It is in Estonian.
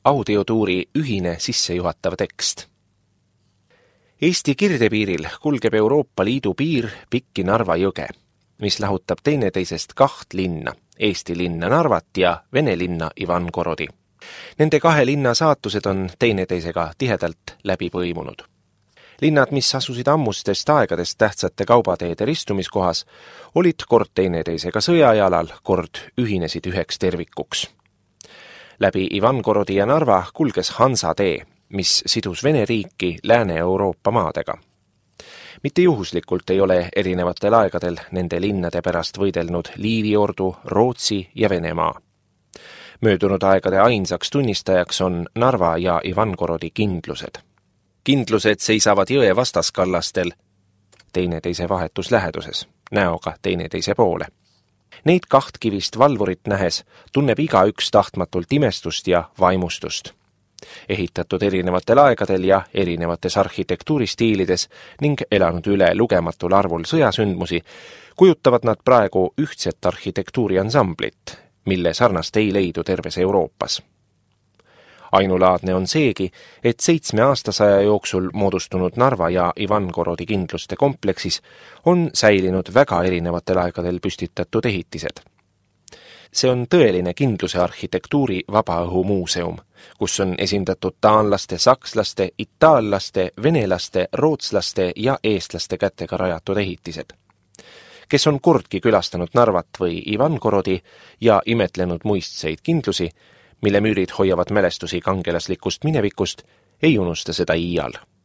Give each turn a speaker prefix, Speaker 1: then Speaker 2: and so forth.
Speaker 1: audiotuuri ühine sissejuhatav tekst. Eesti kirdepiiril kulgeb Euroopa Liidu piir pikki Narva jõge, mis lahutab teineteisest 2 linna, Eesti linna Narvat ja Vene linna Ivangorodi. Nende 2 linna saatused on teineteisega tihedalt läbi põimunud. Linnad, mis asusid ammustest aegadest tähtsate kaubateede ristumiskohas, olid kord teineteisega sõjajalal, kord ühinesid üheks tervikuks. Läbi Ivangorodi ja Narva kulges Hansa tee, mis sidus Vene riiki Lääne-Euroopa maadega. Mitte juhuslikult ei ole erinevatel aegadel nende linnade pärast võidelnud Liiviordu, Rootsi ja Venemaa. Möödunud aegade ainsaks tunnistajaks on Narva ja Ivangorodi kindlused. Kindlused seisavad jõe vastaskallastel teineteise vahetus läheduses, näoga teineteise poole. Neid 2 kivist valvurit nähes tunneb igaüks tahtmatult imestust ja vaimustust. Ehitatud erinevatel aegadel ja erinevates arhitektuuristiilides ning elanud üle lugematul arvul sõjasündmusi, kujutavad nad praegu ühtset arhitektuuriansamblit, mille sarnast ei leidu terves Euroopas. Ainulaadne on seegi, et 7 aastasaja jooksul moodustunud Narva ja Ivangorodi kindluste kompleksis on säilinud väga erinevatel aegadel püstitatud ehitised. See on tõeline kindluse arhitektuuri vabaõhumuuseum, kus on esindatud taanlaste, sakslaste, itaallaste, venelaste, rootslaste ja eestlaste kätega rajatud ehitised. Kes on kordki külastanud Narvat või Ivangorodi ja imetlenud muistseid kindlusi, mille müürid hoiavad mälestusi kangelaslikust minevikust, ei unusta seda iial.